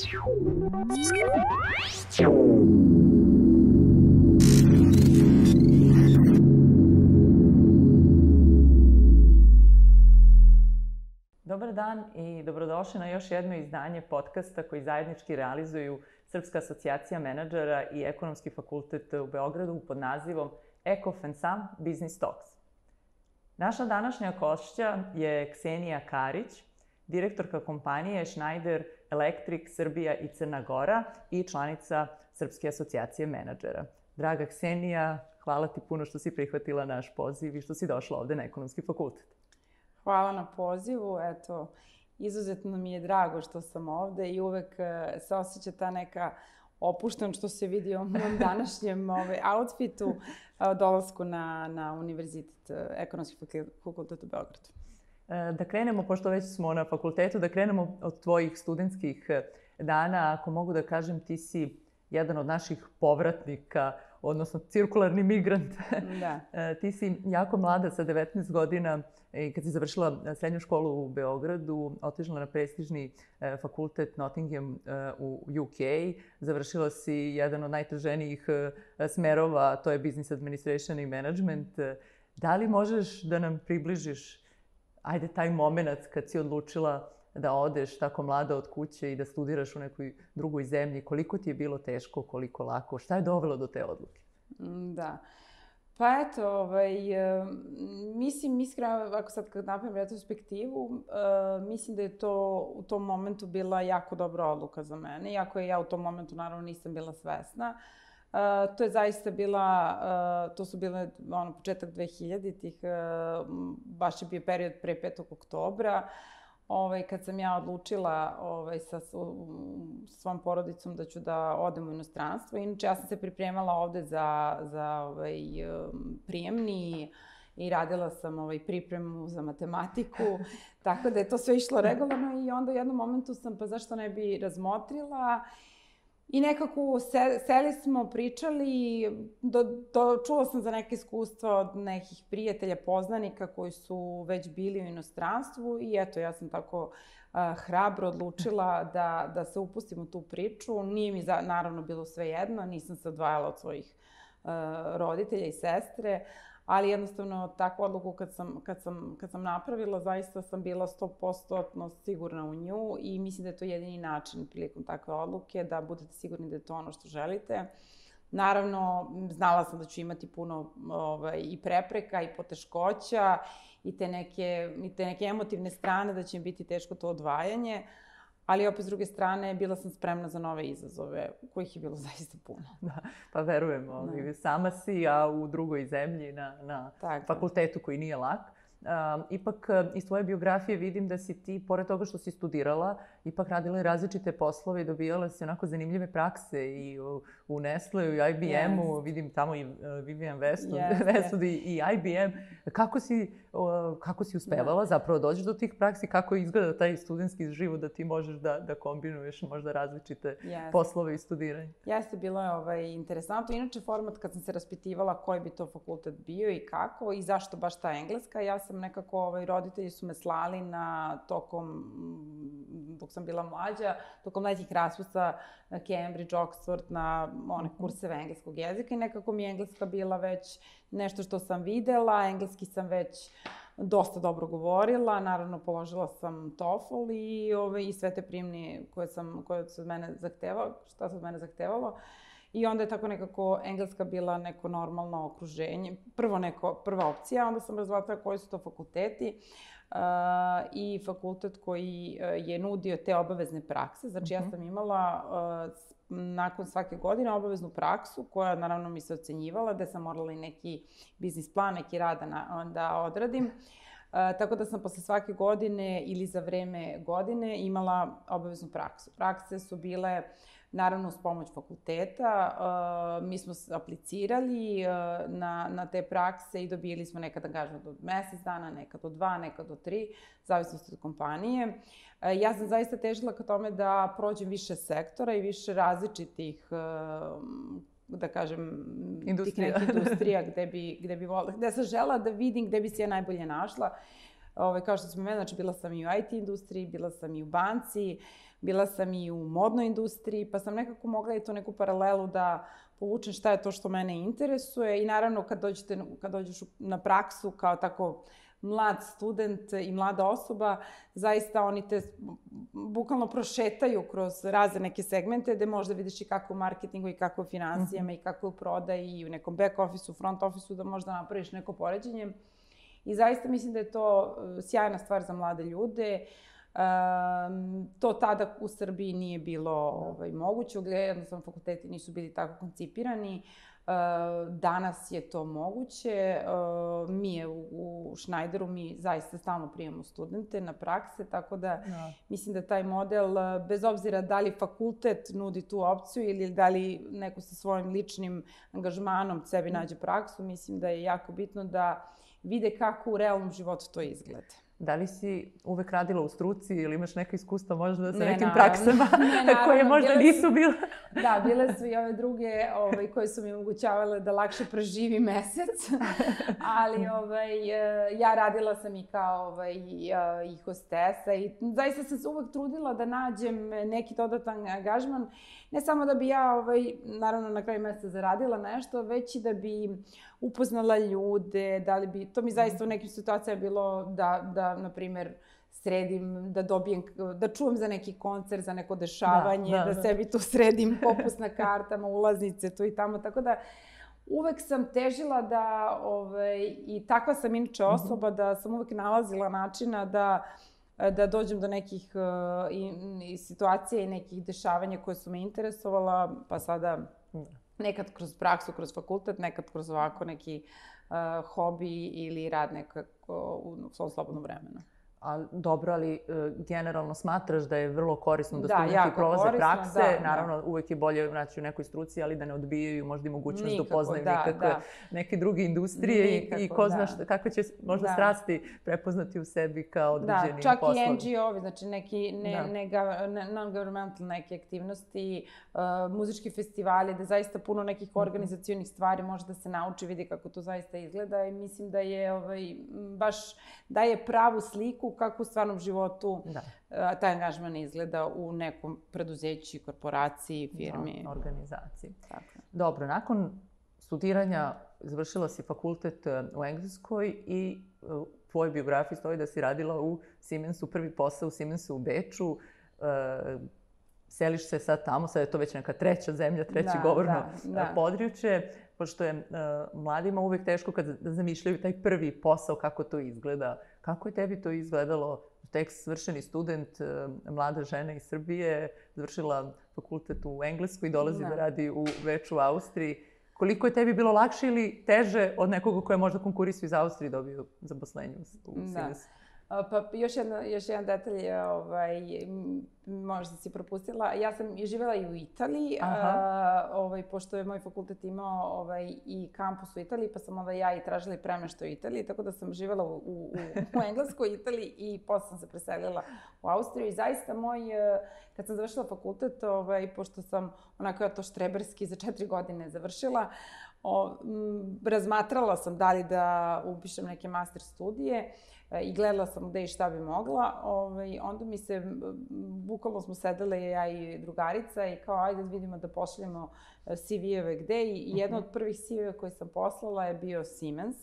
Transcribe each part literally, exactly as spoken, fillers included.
Dobar dan i dobrodošli na još jedno izdanje podcasta koji zajednički realizuju Srpska asocijacija menadžera i Ekonomski fakultet u Beogradu pod nazivom Eko and Sam Business Talks. Naša današnja gošća je Ksenija Karić, direktorka kompanije Schneider Electric Srbija i Crna Gora i članica Srpske asocijacije menadžera. Draga Ksenija, hvala ti puno što si prihvatila naš poziv i što si došla ovde na Ekonomski fakultet. Hvala na pozivu. Eto, izuzetno mi je drago što sam ovde i uvek se osjeća ta neka opušten što se vidi u mom današnjem ovaj, outfitu dolasku na, na univerzitet, Ekonomski fakultet u Beogradu. Da krenemo, pošto već smo na fakultetu, da krenemo od tvojih studentskih dana. Ako mogu da kažem, ti si jedan od naših povratnika, odnosno cirkularni migrant. Da. Ti si jako mlada, sa devetnaest godina, i kad si završila srednju školu u Beogradu, otišla na prestižni fakultet Nottingham u U K. Završila si jedan od najtraženijih smerova, to je Business Administration i Management. Da li možeš da nam približiš, ajde, taj moment kad si odlučila da odeš tako mlada od kuće i da studiraš u nekoj drugoj zemlji? Koliko ti je bilo teško, koliko lako? Šta je dovelo do te odluke? Da. Pa eto, ovaj, mislim, iskreno, ako sad kad napravim retrospektivu, mislim da je to u tom momentu bila jako dobra odluka za mene, iako ja u tom momentu naravno nisam bila svesna. To je zaista bila, to su bile ono, početak dvehiljaditih, baš je bio period pre petog oktobra. Ovaj, kad sam ja odlučila ovaj, sa svom porodicom da ću da odem u inostranstvo. Inače, ja sam se pripremala ovde za, za ovaj, prijemni i radila sam ovaj, pripremu za matematiku, tako da je to sve išlo regularno i onda u jednom momentu sam, pa zašto ne bi razmotrila. I nekako se, seli smo, pričali, do, do, čula sam za neke iskustva od nekih prijatelja, poznanika koji su već bili u inostranstvu i eto, ja sam tako uh, hrabro odlučila da, da se upustim u tu priču. Nije mi za, naravno bilo sve jedno, nisam se odvajala od svojih uh, roditelja i sestre, ali jednostavno takvu odluku kad sam, kad sam, kad sam napravila, zaista sam bila sto posto sigurna u nju i mislim da je to jedini način prilikom takve odluke, da budete sigurni da je to ono što želite. Naravno, znala sam da ću imati puno ovaj, i prepreka i poteškoća i te, neke, i te neke emotivne strane, da će mi biti teško to odvajanje. Ali opet s druge strane, bila sam spremna za nove izazove, kojih je bilo zaista puno. Da, pa verujem, ovaj, sama si, a u drugoj zemlji na, na fakultetu koji nije lak. Um, ipak, iz tvoje biografije vidim da si ti, pored toga što si studirala, ipak radila i različite poslove i dobijala si onako zanimljive prakse i u, u Nestleu i I B M-u, yes. Vidim tamo i uh, Vivian Weston, yes, Weston i, i I B M. Kako si, uh, kako si uspevala da. zapravo dođeš do tih praksi? Kako izgleda taj studentski život da ti možeš da, da kombinuješ možda različite yes. poslove i studiranje? Jeste, bilo je ovaj, interesantno. Inače, format kad sam se raspitivala koji bi to fakultet bio i kako i zašto baš ta engleska, ja sam nekako, ovaj, roditelji su me slali na tokom, dok sam bila mlađa, tokom letnjih raspusta na Cambridge, Oxford, na one kurseve engleskog jezika i nekako mi je engleska bila već nešto što sam videla, engleski sam već dosta dobro govorila, naravno položila sam TOEFL i, ovaj, i sve te prijemne koje, sam, koje se od mene zahtevalo, šta se od mene zahtevalo. I onda je tako nekako engleska bila neko normalno okruženje. Prvo neko, prva opcija, onda sam razmatrala koji su to fakulteti uh, i fakultet koji je nudio te obavezne prakse. Znači, uh-huh. ja sam imala uh, nakon svake godine obaveznu praksu koja naravno mi se ocenjivala, da sam morala i neki biznis plan, neki rad da, da odradim. Uh, tako da sam posle svake godine ili za vreme godine imala obaveznu praksu. Prakse su bile naravno uz pomoć fakulteta. Uh, mi smo aplicirali uh, na, na te prakse i dobili smo nekad angažman od mesec dana, nekad od dva, nekad od tri, zavisnosti od kompanije. Uh, ja sam zaista težila ka tome da prođem više sektora i više različitih uh, da kažem, industrija. tih nekih industrija gde bi, gde bi volila, gde sam žela da vidim gde bi se ja najbolje našla. Ove, kao što smo meni, znači bila sam i u I T industriji, bila sam i u banci, bila sam i u modnoj industriji, pa sam nekako mogla i to neku paralelu da povučem šta je to što mene interesuje. I naravno kad, dođete, kad dođeš na praksu kao tako mlad student i mlada osoba, zaista oni te bukvalno prošetaju kroz razne neke segmente gde možda vidiš i kako u marketingu i kako u finansijama i kako u prodaji i u nekom back office-u, front office-u da možda napraviš neko poređenje. I zaista mislim da je to sjajna stvar za mlade ljude. Um, to tada u Srbiji nije bilo ovaj, moguće, jednostavno fakulteti nisu bili tako koncipirani. Uh, danas je to moguće. Uh, mi je u, u Schneideru, mi zaista stalno primamo studente na prakse, tako da no. mislim da taj model, bez obzira da li fakultet nudi tu opciju ili da li neko sa svojim ličnim angažmanom sebi nađe praksu, mislim da je jako bitno da vide kako u realnom životu to izgleda. Da li si uvek radila u struci ili imaš neka iskustva možda sa ne, nekim naravno. praksama ne, koje možda bile nisu bile? Da, bile su i ove druge ovaj, koje su mi omogućavale da lakše preživi mesec. Ali ovaj, ja radila sam i kao ovaj, i hostesa i zaista sam se uvek trudila da nađem neki dodatan angažman. Ne samo da bi ja, ovaj, naravno, na kraju meseca zaradila nešto, već i da bi upoznala ljude, da li bi, to mi zaista u nekim situacijama bilo da, da na primjer, sredim, da dobijem, da čuvam za neki koncert, za neko dešavanje, da, da, da. da sebi tu sredim popust na kartama, ulaznice, tu i tamo, tako da uvek sam težila da, ovaj, i takva sam inače osoba, da sam uvek nalazila načina da da dođem do nekih uh, i, i situacija i nekih dešavanja koje su me interesovala, pa sada nekad kroz praksu, kroz fakultet, nekad kroz ovako neki uh, hobi ili rad nekako u svom slobodnom vremenu. A, dobro, ali e, generalno smatraš da je vrlo korisno da, da studenti prolaze korisno, prakse. Da, naravno, da. uvek je bolje naći u nekoj struci, ali da ne odbijaju možda i mogućnost nikako, da upoznaju da, nikakve, da. neke druge industrije nikako, i ko zna šta, kako će možda da. strasti prepoznati u sebi kao određeni da, čak poslovi. I N G O-vi, znači neki ne, ne, ne, non-governmental neke aktivnosti, uh, muzički festivali, da zaista puno nekih organizacionih stvari može da se nauči, vidi kako to zaista izgleda i mislim da je ovaj, baš daje pravu sliku kako u stvarnom životu da. taj angažman izgleda u nekom preduzeću, korporaciji, firmi. Da, organizaciji. Tako. Dobro, nakon studiranja završila si fakultet u Engleskoj i u tvojoj biografiji stoji da si radila u Siemensu, prvi posao u Siemensu u Beču. Seliš se sad tamo, sad je to već neka treća zemlja, treće da, govorno da, da. područje, pošto je uh, mladima uvek teško kad zamišljaju taj prvi posao, kako to izgleda. Kako je tebi to izgledalo? Tek svršeni student, uh, mlada žena iz Srbije, završila fakultet u Engleskoj i dolazi da, da radi u Beču u Austriji. Koliko je tebi bilo lakše ili teže od nekoga koja možda konkurisuje iz Austrije dobio zaposlenje u Siemensu? Pa još, jedna, još jedan detalj, ovaj, možda si propustila. Ja sam živjela i u Italiji, a, ovaj, pošto je moj fakultet imao ovaj, i kampus u Italiji, pa sam onda ja i tražila i premeštaj u Italiji, tako da sam živjela u, u, u Engleskoj, Italiji i posle sam se preselila u Austriju. I zaista moj, kad sam završila fakultet, ovaj, pošto sam onako ja to štreberski za četiri godine završila, o, m, razmatrala sam da li da upišem neke master studije, i gledala sam gde i šta bi mogla, ovaj, onda mi se, bukvalno smo sedele ja i drugarica i kao ajde vidimo da pošaljemo C V-eve gde i jedno od prvih C V-eva koje sam poslala je bio Siemens.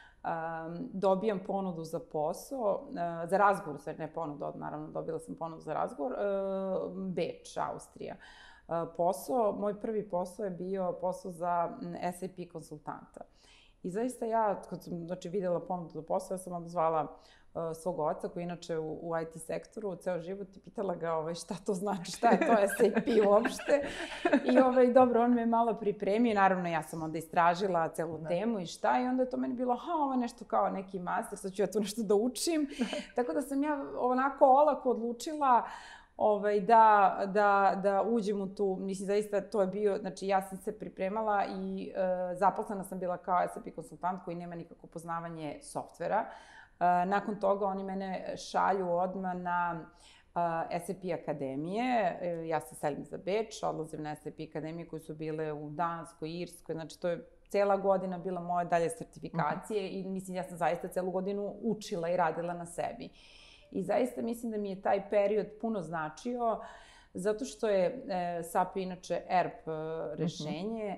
Um, dobijam ponudu za posao, uh, za razgovor, sve ne ponudu, naravno dobila sam ponudu za razgovor, uh, Beč, Austrija. Uh, posao, moj prvi posao je bio posao za S A P konsultanta. I zaista ja, kad sam znači, vidjela ponudu za posao, ja sam odzvala uh, svog oca, koji je inače u, u I T sektoru, u ceo život i pitala ga ovaj, šta to znači, šta je to S A P uopšte. I ovaj, dobro, on me malo pripremio. Naravno, ja sam onda istražila celu da. temu i šta. I onda je to meni bilo, ha, ovo je nešto kao neki master, sad ću ja tu nešto da učim. Tako da sam ja onako olako odlučila Ovaj, da, da, da uđem u tu, mislim, zaista to je bio, znači ja sam se pripremala i e, zaposlena sam bila kao S A P konsultant koji nema nikako poznavanje softvera. E, nakon toga oni mene šalju odmah na e, S A P akademije. E, ja se selim za Beč, odlazim na S A P akademije koje su bile u Danskoj, Irskoj, znači to je cela godina bila moje dalje sertifikacije i mislim, ja sam zaista celu godinu učila i radila na sebi. I zaista mislim da mi je taj period puno značio, zato što je S A P inače E R P rešenje,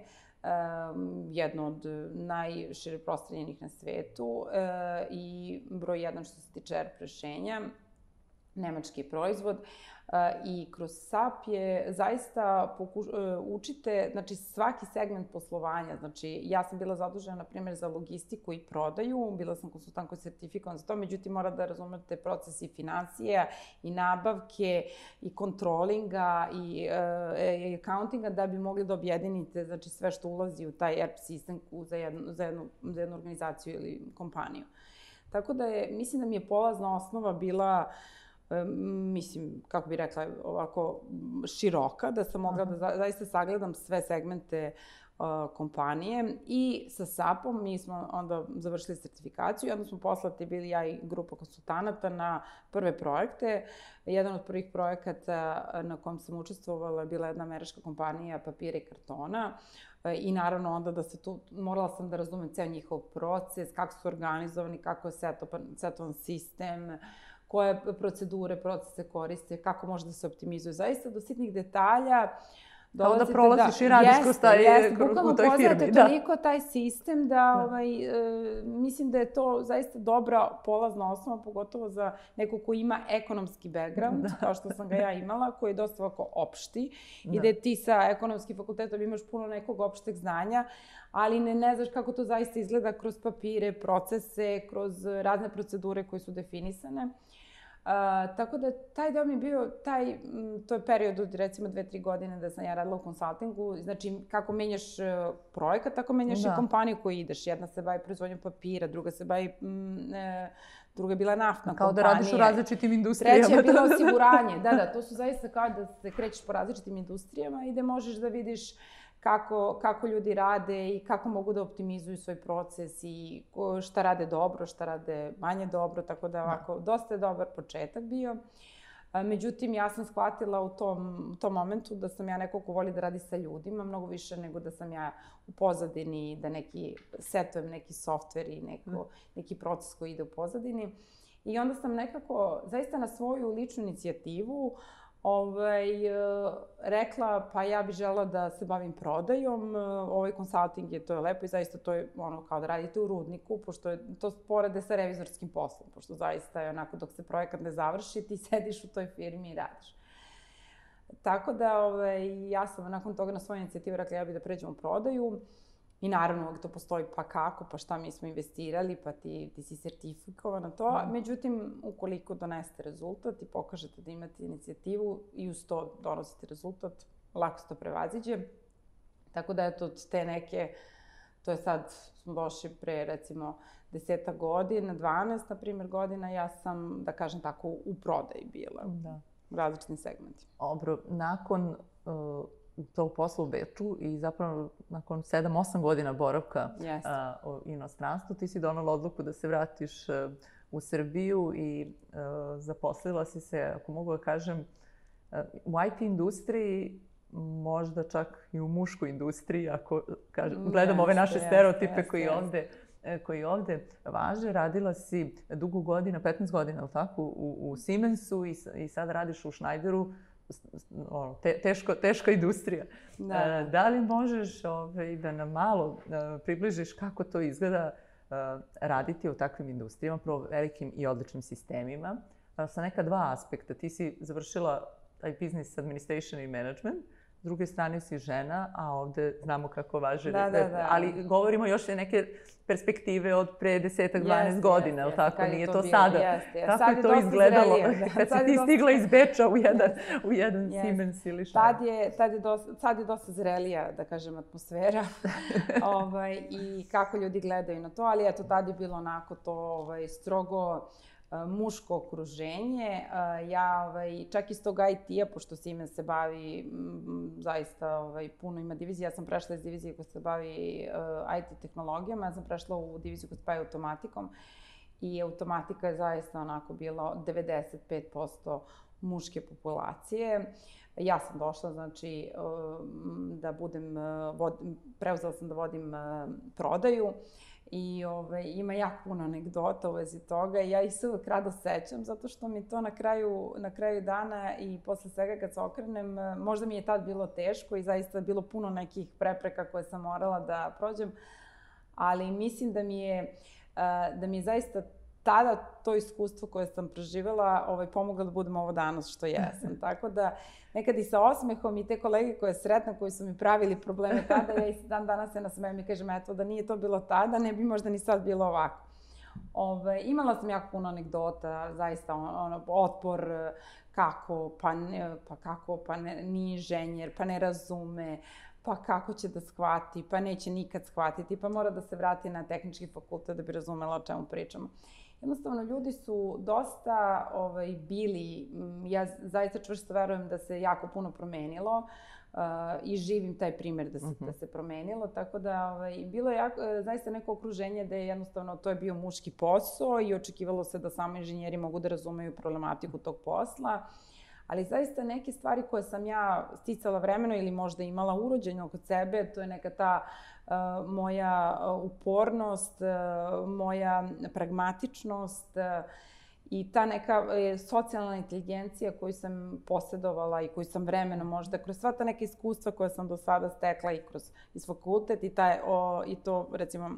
jedno od najšire prostranjenih na svetu i broj jedan što se tiče E R P rešenja, nemački proizvod. I kroz S A P je zaista učite, znači svaki segment poslovanja, znači ja sam bila zadužena na primjer za logistiku i prodaju, bila sam konsultant koji je sertifikovan za to, međutim mora da razumete proces i financija i nabavke i kontrolinga i accountinga da bi mogli da objedinite znači sve što ulazi u taj E R P sistem za jednu, za jednu, za jednu organizaciju ili kompaniju. Tako da je, mislim da mi je polazna osnova bila mislim, kako bih rekla, ovako široka, da sam mogla da zaista sagledam sve segmente kompanije i sa S A P-om mi smo onda završili sertifikaciju i onda smo poslati bili ja i grupa konsultanata na prve projekte. Jedan od prvih projekata na kojem sam učestvovala je bila jedna američka kompanija papira i kartona i naravno onda da se tu, morala sam da razumem ceo njihov proces, kako su organizovani, kako je setovan sistem, koje procedure, procese koriste, kako može da se optimizuje. Zaista do sitnih detalja kao da prolaziš i radiš kroz taj, u toj firmi. Poznate toliko taj sistem da mislim da je to zaista dobra polazna osnova, pogotovo za neko ko ima ekonomski background, kao što sam ga ja imala, koji je dosta ovako opšti i da ti sa ekonomskim fakultetom imaš puno nekog opšteg znanja, ali ne, ne znaš kako to zaista izgleda kroz papire, procese, kroz razne procedure koje su definisane. Uh, tako da taj deo mi je bio, taj, m, to je period od recimo dve, tri godine da sam ja radila u konsultingu, znači kako menjaš uh, projekat, tako menjaš da. I kompaniju koju ideš. Jedna se bavi proizvodnjom papira, druga se bavi, m, e, druga je bila naftna kao kompanija. Kao da radiš u različitim industrijama. Treća je bilo osiguranje, da, da, to su zaista kao da se krećeš po različitim industrijama i da možeš da vidiš Kako, kako ljudi rade i kako mogu da optimizuju svoj proces i šta rade dobro, šta rade manje dobro, tako da ovako, dosta je dobar početak bio. Međutim, ja sam shvatila u tom, u tom momentu da sam ja neko ko voli da radi sa ljudima, mnogo više nego da sam ja u pozadini, da neki setujem neki softver i neko, neki proces koji ide u pozadini. I onda sam nekako, zaista na svoju ličnu inicijativu, Ovaj, rekla, pa ja bih žela da se bavim prodajom, ovaj konsulting je, to je lepo i zaista to je ono kao da radite u rudniku, pošto je to porede sa revizorskim poslom, pošto zaista je onako dok se projekat ne završi, ti sediš u toj firmi i radiš. Tako da ovaj, ja sam nakon toga na svoju inicijativu rekla ja bih da pređem u prodaju. I naravno, to postoji pa kako, pa šta mi smo investirali, pa ti, ti si sertifikovana to. Mm. Međutim, ukoliko donesete rezultat i pokažete da imate inicijativu i uz to donosite rezultat, lako se to prevaziđe. Tako da, eto, te neke, to je sad, smo došli pre, recimo, deseta godina, dvanaest, na primjer, godina, ja sam, da kažem tako, u prodaji bila. Da. U različitim segmentima. Dobro, nakon uh, tog posla u Beču i zapravo nakon sedam osam godina boravka uh, u inostranstvu, ti si donala odluku da se vratiš uh, u Srbiju i uh, zaposlila si se, ako mogu da kažem, uh, u I T industriji, možda čak i u muškoj industriji, ako kažem, gledam yes, ove naše yes, stereotipe yes, koji, yes. Ovde, koji ovde važe. Radila si dugo godina, petnaest godina, ali tako, u, u Siemensu i, i sad radiš u Schneideru, ono, te, teško, teška industrija. Da. Uh, da li možeš ovaj, da nam malo uh, približiš kako to izgleda uh, raditi u takvim industrijama, prvo velikim i odličnim sistemima, uh, sa neka dva aspekta. Ti si završila taj business administration i management, s druge strane si žena, a ovde znamo kako važe. Da, da, da. Ali govorimo još i neke perspektive od pre desetak, dvanaest godina, jest, tako? Kad Nije to, to bilo, sada. Jest, jest. Kako sad je to izgledalo kad si ti stigla iz Beča u jedan, u jedan Siemens ili šta? Tad je, tad je dosta, sad je dosta zrelija, da kažem, atmosfera ovaj, i kako ljudi gledaju na to, ali eto, tad je bilo onako to ovaj, strogo muško okruženje. Ja ovaj, čak iz tog I T-a, pošto Siemens se bavi m, zaista ovaj, puno ima divizija, ja sam prešla iz divizije koja se bavi uh, I T tehnologijama, ja sam prešla u diviziju koja se bavi automatikom i automatika je zaista onako bila devedeset pet posto muške populacije. Ja sam došla, znači, da budem, preuzela sam da vodim prodaju i ove, ima jako puno anegdota u vezi toga i ja ih se uvek rado sećam zato što mi to na kraju, na kraju dana i posle svega kad se okrenem, možda mi je tad bilo teško i zaista je bilo puno nekih prepreka koje sam morala da prođem, ali mislim da mi je, da mi je zaista tada to iskustvo koje sam preživjela ovaj, pomogla da budem ovo danas što jesam. Tako da nekad i sa osmehom i te kolege koje sretna, koji su mi pravili probleme tada, ja i dan danas se nasmejem i kažem, eto, da nije to bilo tada, ne bi možda ni sad bilo ovako. Ove, imala sam jako puno anegdota, zaista ono, otpor, kako, pa, ne, pa kako, pa ne, nije inženjer, pa ne razume, pa kako će da shvati, pa neće nikad shvatiti, pa mora da se vrati na tehnički fakultet da bi razumela o čemu pričamo. Jednostavno, ljudi su dosta ovaj, bili, ja zaista čvrsto verujem da se jako puno promenilo uh, i živim taj primjer da se, uh-huh. da se promenilo, tako da ovaj, bilo je jako, zaista neko okruženje da je jednostavno to je bio muški posao i očekivalo se da samo inženjeri mogu da razumeju problematiku tog posla. Ali zaista neke stvari koje sam ja sticala vremeno ili možda imala urođeno kod sebe, to je neka ta uh, moja upornost, uh, moja pragmatičnost uh, i ta neka uh, socijalna inteligencija koju sam posjedovala i koju sam vremeno možda kroz sva ta neka iskustva koja sam do sada stekla i kroz iz fakultet i, taj, o, i to recimo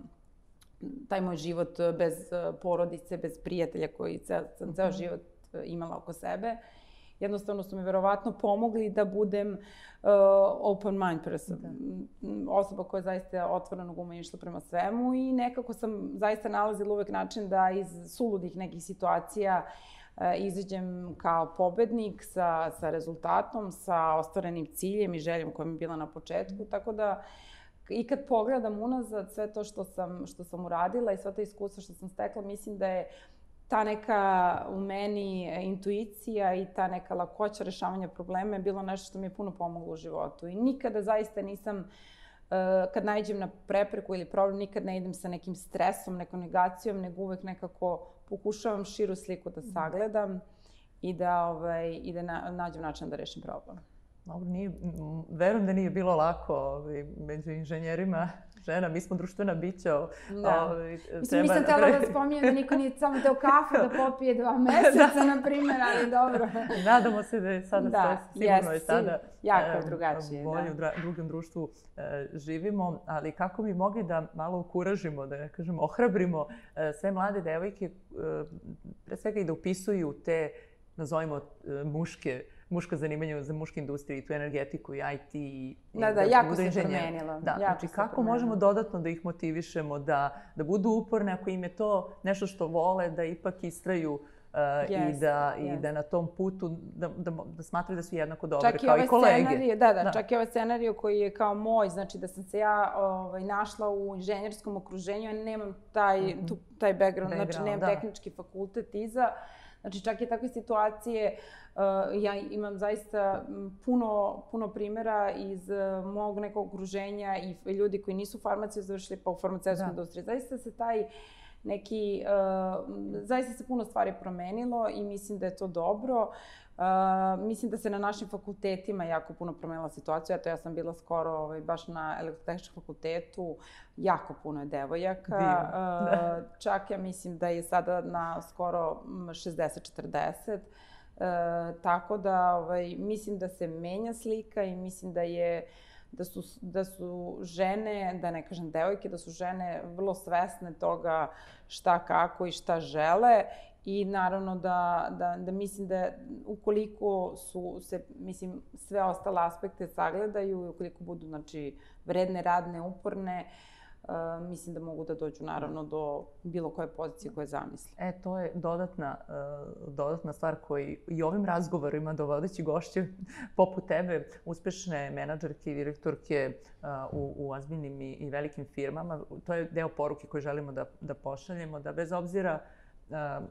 taj moj život bez porodice, bez prijatelja koji sam ceo život imala oko sebe. Jednostavno su mi verovatno pomogli da budem uh, open mind person. Da. Osoba koja je zaista otvorenog uma išla prema svemu i nekako sam zaista nalazila uvek način da iz suludih nekih situacija uh, izađem kao pobednik sa, sa rezultatom, sa ostvarenim ciljem i željom koja mi je bila na početku. Tako da i kad pogledam unazad sve to što sam, što sam uradila i sva ta iskustva što sam stekla, mislim da je ta neka u meni intuicija i ta neka lakoća rešavanja problema je bilo nešto što mi je puno pomoglo u životu. I nikada zaista nisam, kad naiđem na prepreku ili problem, nikad ne idem sa nekim stresom, nekom negacijom, nego uvek nekako pokušavam širu sliku da sagledam i da, ovaj, i da na, nađem način da rešim problem. Nije, verujem da nije bilo lako ovaj, među inženjerima žena, mi smo društvena bića. Da. Ovaj, Mislim, treba... nisam htjela da spominjem da niko nije samo teo kafu da popije dva meseca, na primjer, ali dobro. Nadamo se da je sada da, sve, sigurno je sada jako drugačije. Bolje da. U drugom društvu e, živimo, ali kako bi mogli da malo ukuražimo, da ne kažem, ohrabrimo e, sve mlade devojke, e, pre svega i da upisuju te, nazovimo, e, muške muška zanimanja za muške industrije, i tu energetiku, i I T, i da, da, jako se promenilo. Da, znači kako možemo dodatno da ih motivišemo da, da budu uporne ako im je to nešto što vole, da ipak istraju uh, yes, i, da, yes. i da na tom putu, da, da, da smatraju da su jednako dobre čak kao i, i kolege. Scenarij, da, da, da, čak i ovaj scenarij koji je kao moj, znači da sam se ja ovaj, našla u inženjerskom okruženju, ja nemam taj, mm-hmm. tu, taj background, background, znači nemam da. tehnički fakultet iza. Znači, čak i takve situacije, uh, ja imam zaista puno, puno primjera iz uh, mog nekog okruženja i ljudi koji nisu farmaciju završili pa u farmaceutskoj industriji. Zaista se taj neki, uh, zaista se puno stvari promenilo i mislim da je to dobro. Uh, mislim da se na našim fakultetima jako puno promenila situacija. Eto, ja sam bila skoro ovaj, baš na elektrotehničkom fakultetu. Jako puno je devojaka. Uh, čak ja mislim da je sada na skoro šezdeset četrdeset. Uh, tako da ovaj, mislim da se menja slika i mislim da je da su, da su žene, da ne kažem devojke, da su žene vrlo svesne toga šta, kako i šta žele. I naravno da, da, da mislim da ukoliko su se, mislim, sve ostale aspekte sagledaju i ukoliko budu, znači, vredne, radne, uporne, uh, mislim da mogu da dođu, naravno, do bilo koje pozicije koje zamisle. E, to je dodatna, uh, dodatna stvar koji i ovim razgovorima dovodeći gošće poput tebe, uspešne menadžerke i direktorke uh, u, u ozbiljnim i, i velikim firmama, to je deo poruke koje želimo da, da pošaljemo, da bez obzira uh,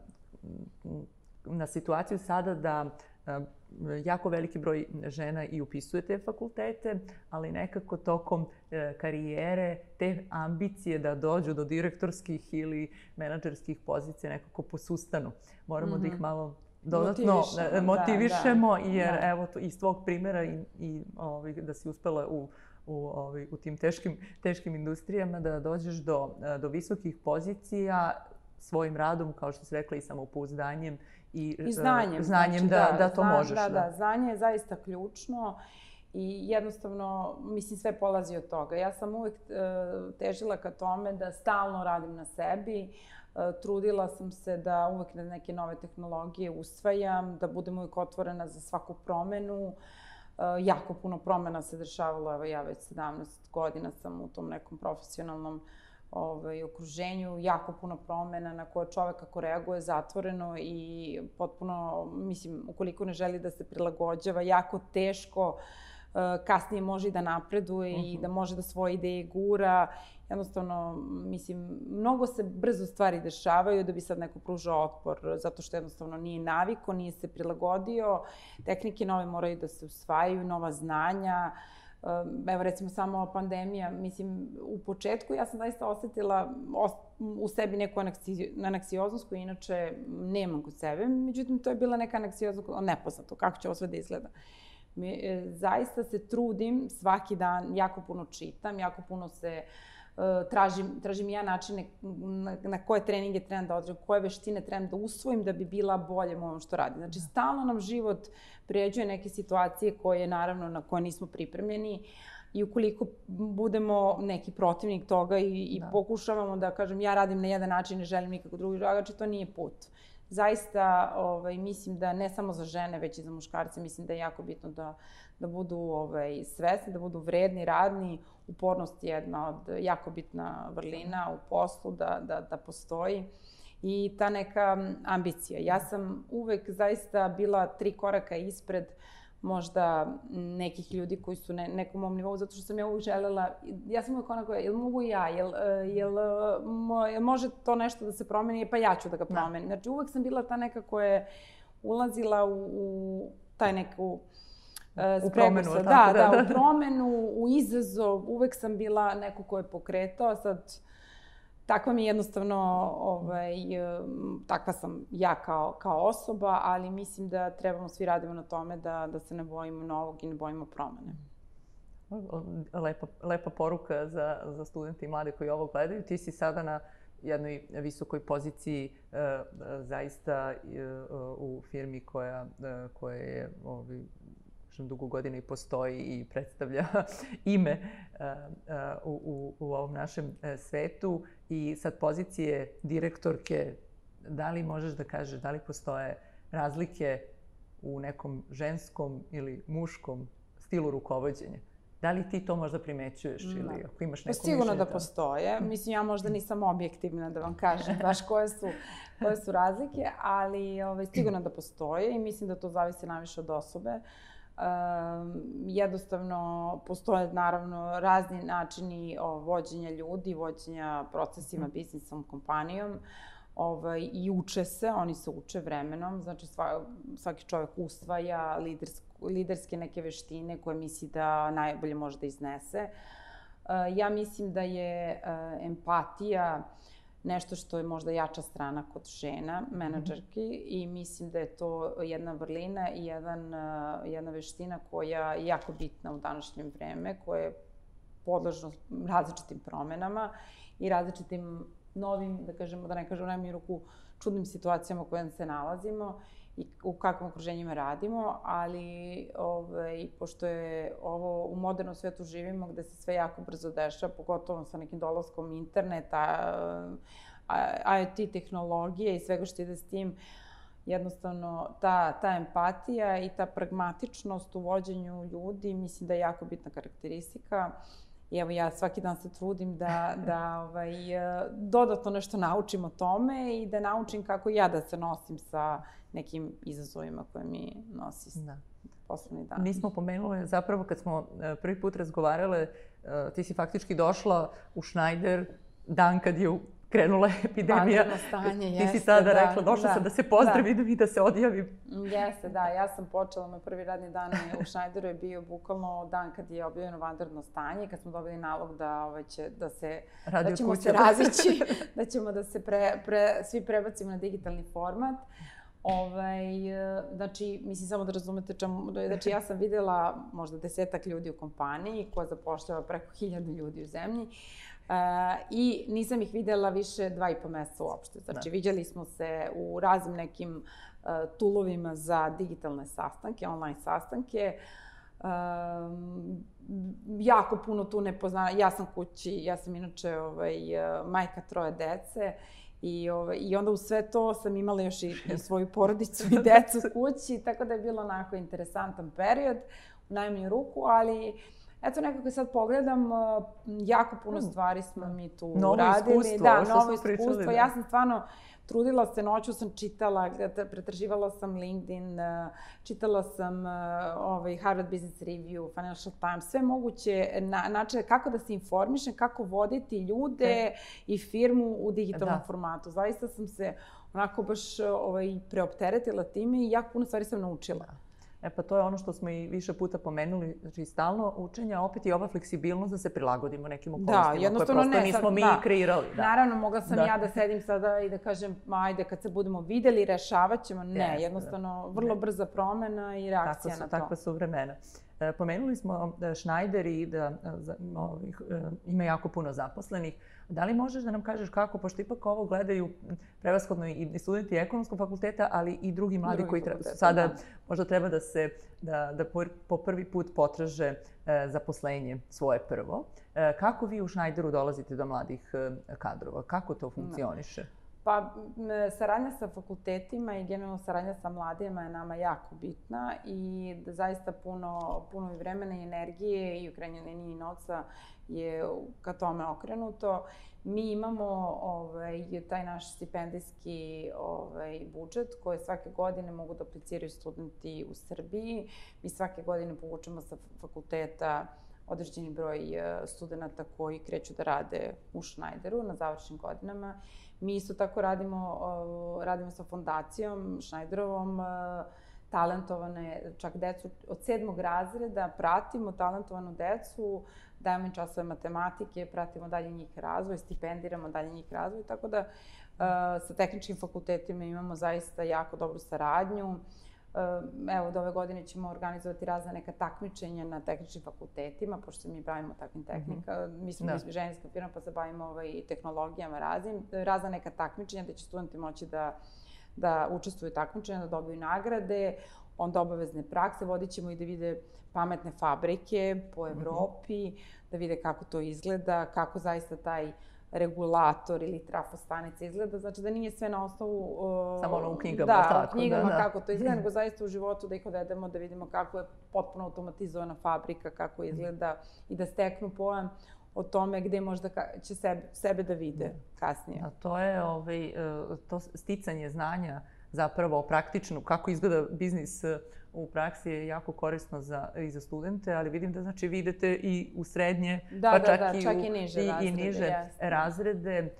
na situaciju sada da jako veliki broj žena i upisuje te fakultete, ali nekako tokom karijere te ambicije da dođu do direktorskih ili menadžerskih pozicija nekako posustanu. Moramo mm-hmm. da ih malo dodatno motivišemo, motivišemo da, da. jer da. evo to, iz tvog primjera i, i ovaj, da si uspela u, u, ovaj, u tim teškim, teškim industrijama da dođeš do, do visokih pozicija svojim radom, kao što si rekla, i samopouzdanjem i, I znanjem, znanjem znači, da, da, da to zna, možeš. Da, da, da, znanje je zaista ključno i jednostavno, mislim, sve polazi od toga. Ja sam uvek težila ka tome da stalno radim na sebi, trudila sam se da uvek neke nove tehnologije usvajam, da budem uvek otvorena za svaku promenu. Jako puno promena se dešavalo, evo ja već sedamnaest godina sam u tom nekom profesionalnom ovaj, okruženju, jako puno promena na koje čovek ako reaguje zatvoreno i potpuno, mislim, ukoliko ne želi da se prilagođava, jako teško kasnije može i da napreduje uh-huh. i da može da svoje ideje gura. Jednostavno, mislim, mnogo se brzo stvari dešavaju da bi sad neko pružao otpor, zato što jednostavno nije naviko, nije se prilagodio. Tehnike nove moraju da se usvajaju, nova znanja. Evo, recimo, samo pandemija. Mislim, u početku ja sam zaista osetila u sebi neku anaksioznost koju inače nemam kod sebe. Međutim, to je bila neka anaksioznost nepoznato, kako će ovo sve da izgleda. Zaista se trudim, svaki dan jako puno čitam, jako puno se tražim, tražim ja načine na, na koje treninge trebam da održam, koje veštine trebam da usvojim da bi bila bolje u ovom što radim. Znači, stalno nam život priređuje neke situacije koje, naravno, na koje nismo pripremljeni i ukoliko budemo neki protivnik toga i, i da. pokušavamo da, kažem, ja radim na jedan način, ne želim nikako drugi, znači to nije put. Zaista, ovaj, mislim da ne samo za žene, već i za muškarce, mislim da je jako bitno da, da budu ovaj, svesni, da budu vredni, radni. Upornost je jedna od jako bitna vrlina u poslu, da, da, da postoji. I ta neka ambicija. Ja sam uvek zaista bila tri koraka ispred možda nekih ljudi koji su na nekom mom nivou, zato što sam ja uvijek želela, ja sam uvijek onako, jel mogu ja, jel, jel, jel može to nešto da se promeni, pa ja ću da ga promenim. Znači uvijek sam bila ta neka koja je ulazila u, u taj neku u promenu, da, da, da, da, u promenu, u izazov, uvek sam bila neko ko je pokretao, sad takva mi jednostavno, ovaj, takva sam ja kao, kao osoba, ali mislim da trebamo svi radimo na tome da, da se ne bojimo novog i ne bojimo promene. Lepa, lepa poruka za, za studente i mlade koji ovo gledaju. Ti si sada na jednoj visokoj poziciji e, zaista e, u firmi koja, e, koja je ovaj, dugo godina i postoji i predstavlja ime uh, uh, u, u ovom našem uh, svetu. I sad pozicije direktorke, da li možeš da kažeš, da li postoje razlike u nekom ženskom ili muškom stilu rukovođenja? Da li ti to možda primećuješ ili ako imaš neko mišljenje? Sigurno da postoje. Mislim, ja možda nisam objektivna da vam kažem baš koje su, koje su razlike, ali ovaj, sigurno da postoje i mislim da to zavisi najviše od osobe. Um, jednostavno postoje naravno razni načini o, vođenja ljudi, vođenja procesima, biznisom, kompanijom ovaj, i uče se, oni se uče vremenom, znači sva, svaki čovjek usvaja lidersk, liderske neke veštine koje misli da najbolje može da iznese. Uh, ja mislim da je uh, empatija nešto što je možda jača strana kod žena, menadžerki, mm-hmm. i mislim da je to jedna vrlina i jedan, jedna veština koja je jako bitna u današnjem vreme, koja je podložna različitim promenama i različitim novim, da kažemo, da ne kažem u najmanju ruku, čudnim situacijama u kojima se nalazimo i u kakvom okruženjima radimo, ali ovaj, pošto je ovo u modernom svetu živimo gde se sve jako brzo dešava, pogotovo sa nekim dolaskom interneta, I O T tehnologije i svega što ide s tim, jednostavno ta, ta empatija i ta pragmatičnost u vođenju ljudi mislim da je jako bitna karakteristika. I evo ja svaki dan se trudim da, da ovaj, dodatno nešto naučim o tome i da naučim kako ja da se nosim sa nekim izazovima koje mi nosi da. poslovni dan. Nismo pomenuli, zapravo kad smo prvi put razgovarale, ti si faktički došla u Schneider dan kad je krenula epidemija. Vanredno stanje, jeste, Ti si tada da, rekla, došla da, sam da se pozdravim da. i da se odjavim. Jeste, da. Ja sam počela, moj prvi radni dan u Schneideru je bio bukvalno dan kad je objavljeno vanredno stanje, kad smo dobili nalog da, ovaj, će, da, se, da ćemo se razići, da ćemo da se pre, pre, svi prebacimo na digitalni format. Ovaj, znači, mislim samo da razumete čemu, znači ja sam videla možda desetak ljudi u kompaniji koja zapošljava preko hiljadu ljudi u zemlji uh, i nisam ih videla više dva i po meseca uopšte. Znači, vidjeli smo se u raznim nekim uh, toolovima za digitalne sastanke, online sastanke. Um, jako puno tu ne poznala. Ja sam kući, ja sam inače ovaj, majka troje dece. I, ove, I onda u sve to sam imala još i, i svoju porodicu i decu kući, tako da je bilo onako interesantan period u najmanju ruku, ali eto nekako sad pogledam, jako puno stvari smo mi tu novo radili. Iskustvo, da, novo iskustvo, iskustvo. Da. Ja sam stvarno trudila se, noću sam čitala, pretraživala sam LinkedIn, čitala sam ovaj, Harvard Business Review, Financial Times, sve moguće na, načine kako da se informišem, kako voditi ljude okay. i firmu u digitalnom da. formatu. Zaista sam se onako baš ovaj, preopteretila time i jako puno stvari sam naučila. Da. E pa to je ono što smo i više puta pomenuli, znači stalno učenje, a opet i ova fleksibilnost da se prilagodimo nekim okolnostima da, jednostavno koje prosto ne, nismo sad, mi da. kreirali. Da. Naravno, mogla sam da. ja da sedim sada i da kažem, ajde, kad se budemo videli, rešavat ćemo. Ne, Jeste, jednostavno, vrlo ne. brza promena i reakcija su, na to. Takva su vremena. E, pomenuli smo da Schneider i da za, ovih, e, ima jako puno zaposlenih. Da li možeš da nam kažeš kako, pošto ipak ovo gledaju prevashodno i studenti ekonomskog fakulteta, ali i drugi mladi drugi koji treba, sada da. možda treba da se da, da po prvi put potraže e, zaposlenje svoje prvo. E, kako vi u Schneideru dolazite do mladih e, kadrova? Kako to funkcioniše? Pa, saradnja sa fakultetima i generalno saradnja sa mladima je nama jako bitna i da zaista puno, puno i vremena i energije i u krajnjoj liniji novca je ka tome okrenuto. Mi imamo ovaj, taj naš stipendijski ovaj, budžet koji svake godine mogu da apliciraju studenti u Srbiji. Mi svake godine povučemo sa fakulteta određeni broj studenta koji kreću da rade u Schneideru na završnim godinama. Mi isto tako radimo, radimo sa fondacijom Schneiderovom, talentovane, čak decu od sedmog razreda, pratimo talentovanu decu, dajemo im časove matematike, pratimo dalje njih razvoj, stipendiramo dalje njih razvoj, tako da sa tehničkim fakultetima imamo zaista jako dobru saradnju. Evo, od ove godine ćemo organizovati razne neka takmičenja na tehničkim fakultetima, pošto se mi bavimo takvim tehnika. Mm-hmm. Mi smo da. ženska firma, pa se bavimo ovaj, tehnologijama raznim. Razna neka takmičenja gde će studenti moći da, da učestvuju u takmičenja, da dobiju nagrade, onda obavezne prakse. Vodit ćemo i da vide pametne fabrike po Evropi, mm-hmm. da vide kako to izgleda, kako zaista taj regulator ili trafostanica izgleda, znači da nije sve na osnovu... Uh, Samo ono u knjigama, da, tako. U knjigama da, da. kako to izgleda, nego zaista u životu da ih odvedemo, da vidimo kako je potpuno automatizovana fabrika, kako izgleda i da steknu pojam o tome gde možda će sebe, sebe da vide kasnije. A to je ovaj, to sticanje znanja zapravo praktično, kako izgleda biznis u praksi je jako korisno za, i za studente, ali vidim da znači vi idete i u srednje, da, pa da, čak, da, i, čak u, i niže i, razrede. I niže jasne. razrede. E,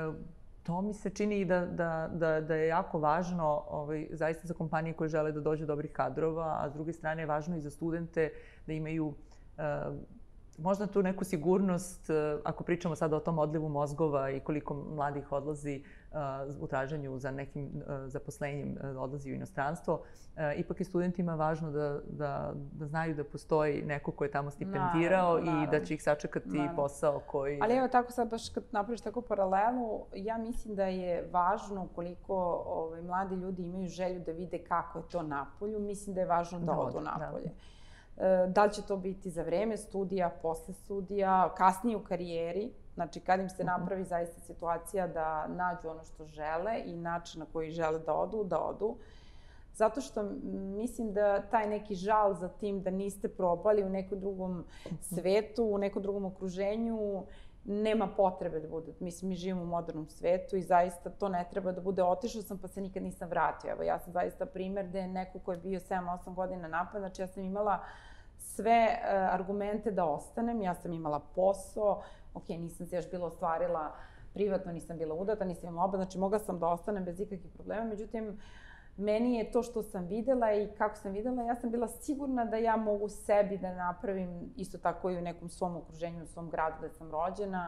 to mi se čini da, da, da, da je jako važno ovaj, zaista za kompanije koje žele da dođe dobrih kadrova, a s druge strane je važno i za studente da imaju e, možda tu neku sigurnost, ako pričamo sada o tom odlivu mozgova i koliko mladih odlazi u traženju za nekim zaposlenjem, odlazi u inostranstvo, ipak je studentima važno da, da, da znaju da postoji neko ko je tamo stipendirao naravno, naravno. i da će ih sačekati naravno. posao koji... Ali evo tako sad baš kad napraviš tako paralelu, ja mislim da je važno koliko ovaj, mladi ljudi imaju želju da vide kako je to napolju, mislim da je važno da, da odu napolje. Da. Da li će to biti za vreme studija, posle studija, kasnije u karijeri, znači kad im se napravi zaista situacija da nađu ono što žele i način na koji žele da odu, da odu. Zato što mislim da taj neki žal za tim da niste probali u nekom drugom svetu, u nekom drugom okruženju, nema potrebe da bude. Mislim, mi živimo u modernom svetu i zaista to ne treba da bude otišao sam pa se nikad nisam vratio. Evo, ja sam zaista primer da je neko ko je bio sedam osam godina napad, znači ja sam imala sve uh, argumente da ostanem, ja sam imala posao, ok, nisam se još bila ostvarila privatno, nisam bila udata, nisam imala oba, znači mogla sam da ostanem bez ikakvih problema, međutim, meni je to što sam videla i kako sam videla, ja sam bila sigurna da ja mogu sebi da napravim isto tako i u nekom svom okruženju, u svom gradu gde sam rođena,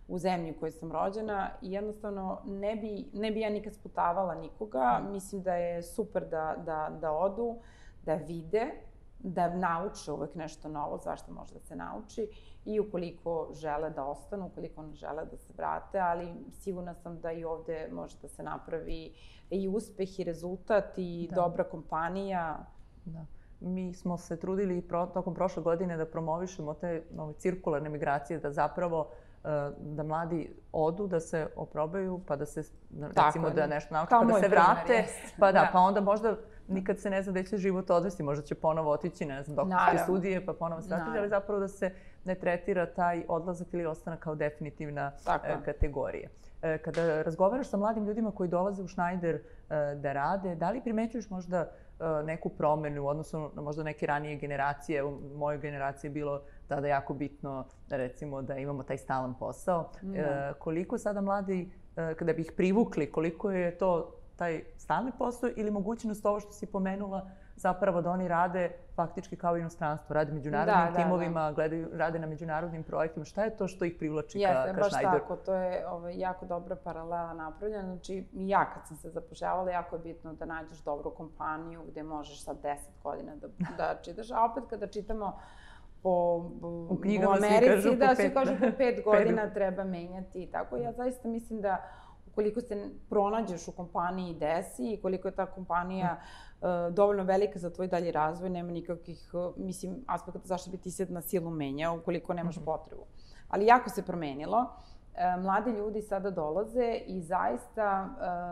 u zemlji u kojoj sam rođena i jednostavno ne bi, ne bi ja nikad sputavala nikoga. Mislim da je super da, da, da odu, da vide, da nauče uvek nešto novo, zašto može da se nauči i ukoliko žele da ostanu, ukoliko ne žele da se vrate, ali sigurna sam da i ovde može da se napravi i uspeh i rezultat i da. Dobra kompanija. Da. Mi smo se trudili pro, tokom prošle godine da promovišemo te nove cirkularne migracije, da zapravo da mladi odu, da se oprobaju, pa da se, recimo, da nešto nauče, pa da se vrate, pa da, pa onda možda nikad se ne zna gde će život odvesti, možda će ponovo otići, ne znam, doktorske studije, pa ponovo se vrati, ali zapravo da se ne tretira taj odlazak ili ostanak kao definitivna kategorija. Kada razgovaraš sa mladim ljudima koji dolaze u Schneider da rade, da li primećuješ možda neku promenu u odnosu na možda neke ranije generacije? U mojoj generaciji je bilo tada jako bitno, recimo, da imamo taj stalan posao. Koliko sada mladi, kada bi ih privukli, koliko je to taj stalni posao ili mogućnost ovo što si pomenula, zapravo da oni rade faktički kao inostranstvo, rade međunarodnim timovima, gledaju, rade na međunarodnim projektima. Šta je to što ih privlači ka Schneideru? Jeste, baš tako. To je jako dobra paralela napravljena. Znači, ja kad sam se zapošljavala, jako je bitno da nađeš dobru kompaniju gde možeš sad deset godina da čitaš. A opet kada čitamo po Americi, da svi kažu po pet godina treba menjati i tako. Ja zaista mislim da koliko se pronađeš u kompaniji desi i koliko je ta kompanija dovoljno velika za tvoj dalji razvoj, nema nikakvih, mislim, aspekata zašto bi ti se na silu menjao ukoliko nemaš potrebu. Ali jako se promenilo. Mladi ljudi sada dolaze i zaista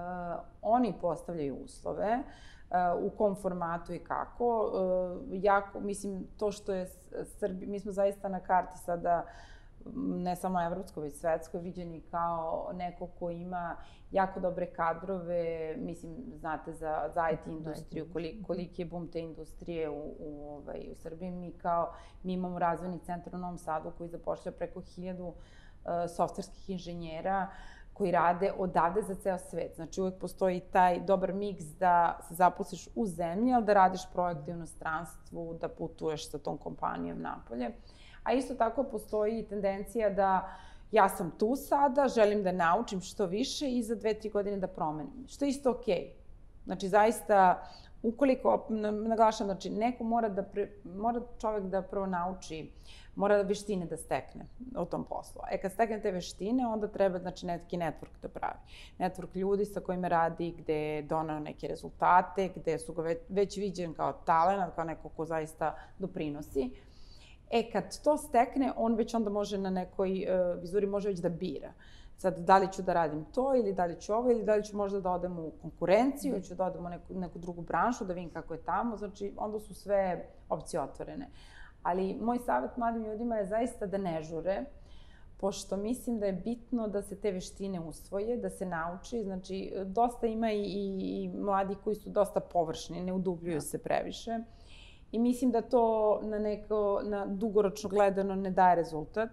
oni postavljaju uslove u kom formatu i kako. Jako, mislim, to što je Srbija, mi smo zaista na karti sada ne samo evropsko, već svetsko, viđeni kao neko ko ima jako dobre kadrove, mislim, znate, za, za I T industriju, kolik, koliki je boom te industrije u, u, ovaj, u Srbiji. Mi kao, mi imamo razvojni centar u Novom Sadu koji zapošlja preko hiljadu uh, softverskih inženjera koji rade odavde za ceo svet. Znači, uvek postoji taj dobar miks da se zaposliš u zemlji, ali da radiš projekte u inostranstvu, da putuješ sa tom kompanijom napolje. A isto tako postoji i tendencija da ja sam tu sada, želim da naučim što više i za dve, tri godine da promenim. Što je isto okej. Znači, zaista, ukoliko, naglašam, znači, neko mora da, pre, mora čovek da prvo nauči, mora veštine da stekne u tom poslu. E, kad stekne te veštine, onda treba, znači, neki network da pravi. Network ljudi sa kojima radi, gde je donao neke rezultate, gde su ga već, već viđen kao talent, kao neko ko zaista doprinosi. E, kad to stekne, on već onda može na nekoj uh, vizuri, može već da bira. Sad, da li ću da radim to, ili da li ću ovo, ili da li ću možda da odem u konkurenciju, ili ću da odem u neku, neku drugu branšu, da vidim kako je tamo. Znači, onda su sve opcije otvorene. Ali moj savjet mladim ljudima je zaista da ne žure, pošto mislim da je bitno da se te veštine usvoje, da se nauči. Znači, dosta ima i, i, i mladi koji su dosta površni, ne udubljuju se previše. I mislim da to na neko, na dugoročno gledano ne daje rezultat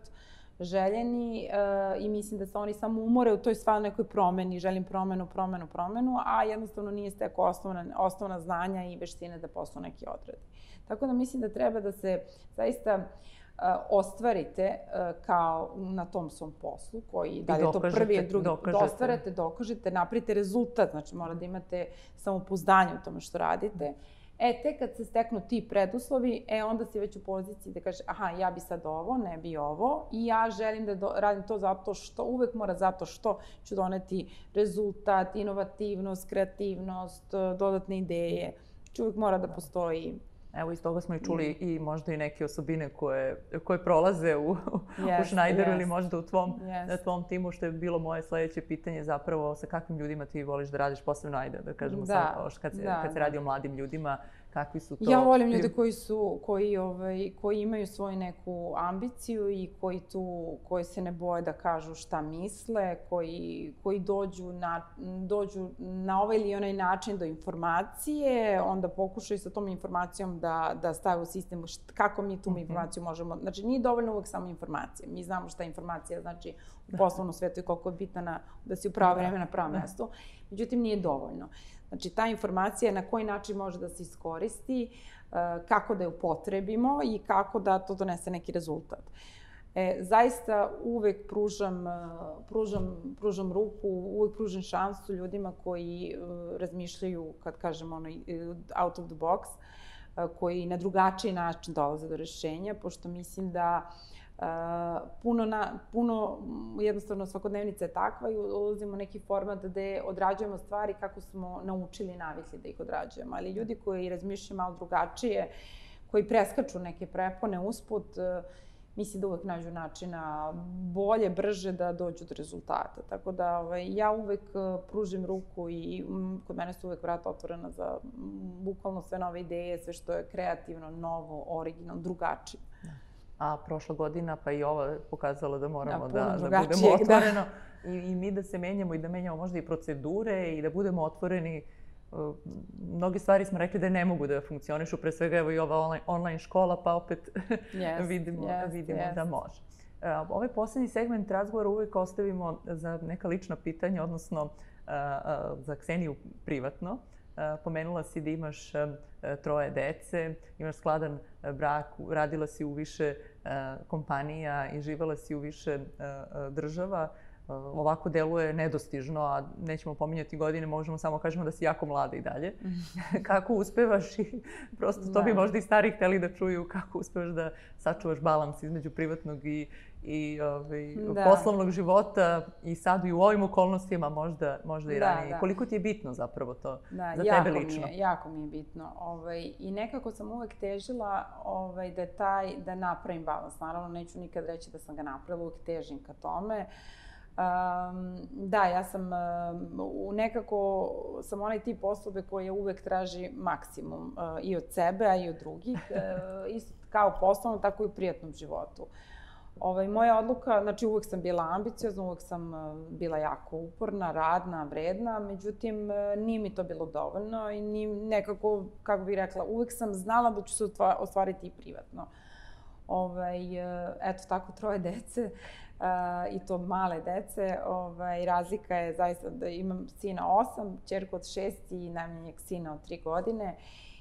željeni uh, i mislim da se oni samo umore u toj stvari nekoj promeni, želim promenu, promenu, promenu, a jednostavno nije stekao osnovna, osnovna znanja i veštine da posao neki odradi. Tako da mislim da treba da se zaista uh, ostvarite uh, kao na tom svom poslu, koji, da li je to prvi ili drugi, dokažete. Ostvarate, dokažete, napravite rezultat, znači mora da imate samopouzdanje u tome što radite. E, tek kad se steknu ti preduslovi, e, onda si već u poziciji da kažeš, aha, ja bi sad ovo, ne bi ovo, i ja želim da do, radim to zato što, uvek mora zato što ću doneti rezultat, inovativnost, kreativnost, dodatne ideje. Znači, uvek mora da postoji. Evo, iz toga smo i čuli mm. i možda i neke osobine koje, koje prolaze u, yes, u Schneideru yes. ili možda u tvom, yes. na tvom timu, što je bilo moje sledeće pitanje zapravo sa kakvim ljudima ti voliš da radiš, posebno, ajde, da kažemo, da, sam, kad, se, da, kad se radi o mladim ljudima, kakvi su to... Ja volim ljude koji su, koji, ovaj, koji imaju svoju neku ambiciju i koji tu, koji se ne boje da kažu šta misle, koji, koji dođu na, dođu na ovaj ili onaj način do informacije, onda pokušaju sa tom informacijom da, da stave u sistem št, kako mi tu mm-hmm. informaciju možemo... Znači, nije dovoljno uvek samo informacija. Mi znamo šta informacija znači u poslovnom svetu i koliko je bitna na, da si u pravo vreme na pravom mjestu. Međutim, nije dovoljno. Znači, ta informacija na koji način može da se iskoristi, kako da je upotrebimo i kako da to donese neki rezultat. E, zaista uvek pružam, pružam, pružam ruku, uvek pružam šansu ljudima koji uh, razmišljaju, kad kažem ono, out of the box, uh, koji na drugačiji način dolaze do rešenja, pošto mislim da uh, puno, na, puno, jednostavno svakodnevnica je takva i ulazimo u neki format gde odrađujemo stvari kako smo naučili i navikli da ih odrađujemo. Ali ljudi koji razmišljaju malo drugačije, koji preskaču neke prepone usput, uh, mislim da uvek nađu načina bolje, brže da dođu do rezultata. Tako da ovaj, ja uvek pružim ruku i um, kod mene su uvek vrata otvorena za um, bukvalno sve nove ideje, sve što je kreativno, novo, originalno, drugačije. A prošla godina pa i ova je pokazala da moramo da, da, da budemo otvoreno da. I, i mi da se menjamo i da menjamo možda i procedure i da budemo otvoreni. Mnogi stvari smo rekli da ne mogu da funkcionišu, pre svega evo i ova online, online škola, pa opet yes, vidimo, yes, vidimo yes. da može. Ovaj poslednji segment razgovora uvijek ostavimo za neka lična pitanja, odnosno za Kseniju privatno. Pomenula si da imaš troje dece, imaš skladan brak, radila si u više kompanija i živela si u više država. Ovako deluje nedostižno, a nećemo pominjati godine, možemo samo kažemo da si jako mlada i dalje. Kako uspevaš i prosto to bi možda i stari hteli da čuju, kako uspevaš da sačuvaš balans između privatnog i, i ovaj, poslovnog života i sad i u ovim okolnostima možda, možda i ranije. Da. Koliko ti je bitno zapravo to da, za jako tebe lično? Mi je, jako mi je bitno. Ovaj, I nekako sam uvek težila ovaj, da, taj, da napravim balans. Naravno, neću nikad reći da sam ga napravila, uvek težim ka tome. Um, da, ja sam uh, nekako, sam onaj tip osobe koja uvek traži maksimum uh, i od sebe, a i od drugih, uh, isto kao poslovno, tako i u prijatnom životu. Ovaj, moja odluka, znači uvek sam bila ambiciozna, uvek sam uh, bila jako uporna, radna, vredna, međutim uh, nije mi to bilo dovoljno i ni, nekako, kako bih rekla, uvek sam znala da ću se ostvariti i privatno. Ovaj, uh, eto tako, troje dece. Uh, i to male dece. Ovaj, razlika je zaista da imam sina osam, ćerku od šest i najmanjeg sina od tri godine.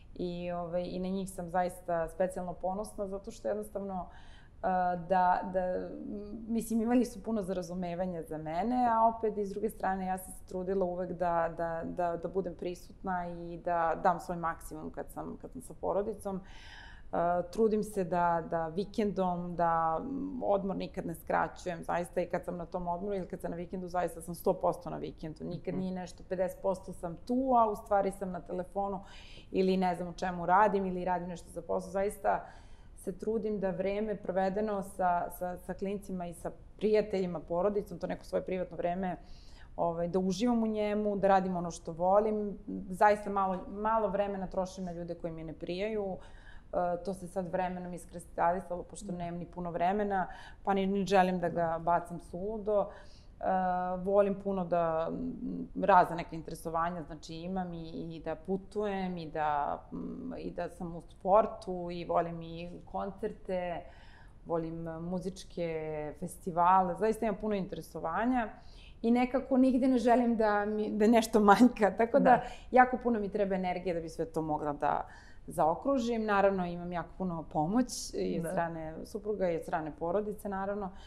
I, ovaj, i na njih sam zaista specijalno ponosna zato što jednostavno uh, da, da, mislim, imali su puno za razumevanja za mene, a opet iz druge strane ja sam se trudila uvek da, da, da, da budem prisutna i da dam svoj maksimum kad sam, kad sam sa porodicom. Uh, trudim se da, da vikendom, da odmor nikad ne skraćujem, zaista i kad sam na tom odmoru ili kad sam na vikendu, zaista sam sto posto na vikendu. Nikad nije nešto, pedeset posto sam tu, a u stvari sam na telefonu ili ne znam o čemu radim ili radim nešto za posao. Zaista se trudim da vreme provedeno sa, sa, sa klincima i sa prijateljima, porodicom, to neko svoje privatno vreme, ovaj, da uživam u njemu, da radim ono što volim. Zaista malo, malo vremena trošim na ljude koji mi ne prijaju. Uh, to se sad vremenom iskristalisalo, pošto nemam ni puno vremena, pa ni, ni želim da ga bacam suludo. Uh, volim puno da razne neke interesovanja, znači imam i, i da putujem i da, i da sam u sportu i volim i koncerte, volim muzičke festivale, zaista imam puno interesovanja. I nekako nigde ne želim da mi da nešto manjka, tako da, da jako puno mi treba energije da bi sve to mogla da zaokružim. Naravno, imam jako puno pomoć i od strane supruga i od strane porodice, naravno. Uh,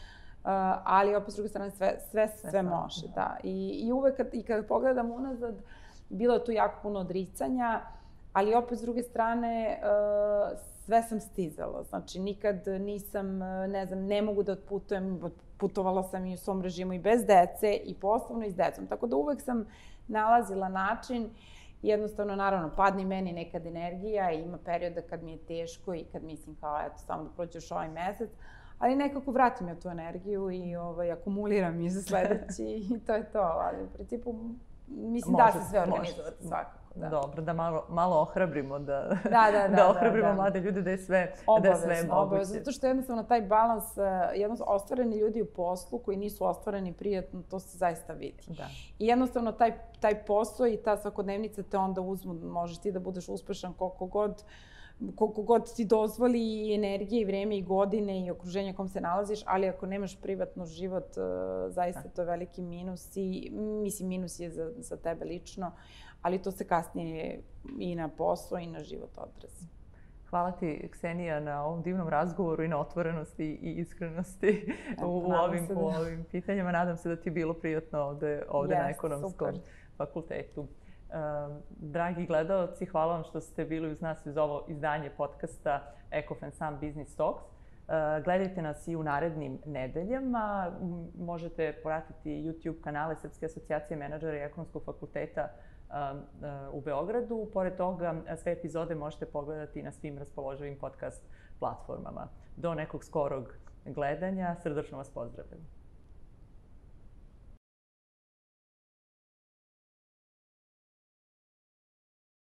ali opet s druge strane sve, sve, sve, sve može, da. I, i uvek kad, i kad pogledam unazad, bilo je tu jako puno odricanja, ali opet s druge strane uh, sve sam stizala. Znači, nikad nisam, ne znam, ne mogu da otputujem, putovala sam i u svom režimu i bez dece i poslovno i s decom. Tako da uvek sam nalazila način. Jednostavno, naravno, padne meni nekad energija i ima perioda kad mi je teško i kad mislim kao, eto, samo da prođe još ovaj mesec, ali nekako vratim ja tu energiju i ovaj, akumuliram je za sledeći i to je to, ali u principu mislim može, da se sve organizovati može. Svakako. Da. Dobro, da malo, malo ohrabrimo, da, da, da, da, da ohrabrimo da, da. mlade ljude da je sve, obavezno, da je sve moguće. Obavezno, zato što jednostavno taj balans, jednostavno ostvareni ljudi u poslu koji nisu ostvareni prijatno, to se zaista vidi. Da. I jednostavno taj, taj posao i ta svakodnevnica te onda uzmu, možeš ti da budeš uspešan koliko god, koliko god ti dozvoli i energije i vreme i godine i okruženje u kom se nalaziš, ali ako nemaš privatno život, zaista to je veliki minus i mislim minus je za, za tebe lično, ali to se kasnije i na posao i na život odrazi. Hvala ti, Ksenija, na ovom divnom razgovoru i na otvorenosti i iskrenosti u, u, ovim, u ovim pitanjima. Nadam se da ti je bilo prijatno ovde, ovde yes, na Ekonomskom super. fakultetu. Um, dragi gledalci, hvala vam što ste bili uz nas uz ovo izdanje podcasta Ekofen Sam Business Talks. Uh, gledajte nas i u narednim nedeljama. Možete pratiti YouTube kanale Srpske asocijacije menadžera i Ekonomskog fakulteta um, uh, u Beogradu. Pored toga, sve epizode možete pogledati na svim raspoloživim podcast platformama. Do nekog skorog gledanja. Srdačno vas pozdravljam.